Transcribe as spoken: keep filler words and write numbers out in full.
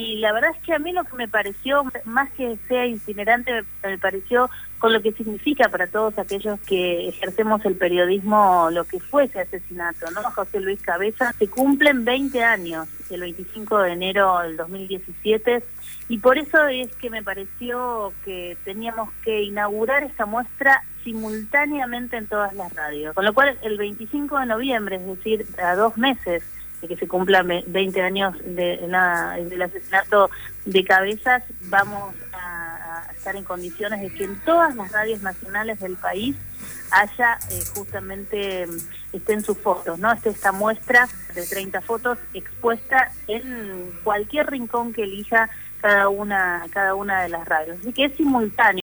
y la verdad es que a mí lo que me pareció, más que sea itinerante, me, me pareció con lo que significa para todos aquellos que ejercemos el periodismo lo que fue ese asesinato, ¿no? José Luis Cabeza, se cumplen veinte años, el veinticinco de enero del dos mil diecisiete, y por eso es que me pareció que teníamos que inaugurar esta muestra simultáneamente en todas las radios, con lo cual el veinticinco de noviembre, es decir, a dos meses de que se cumplan veinte años de la, del asesinato de Cabezas, vamos a, a estar en condiciones de que en todas las radios nacionales del país haya eh, justamente, estén sus fotos, ¿no? Esté esta muestra de treinta fotos expuesta en cualquier rincón que elija cada una, cada una de las radios. Así que es simultáneo.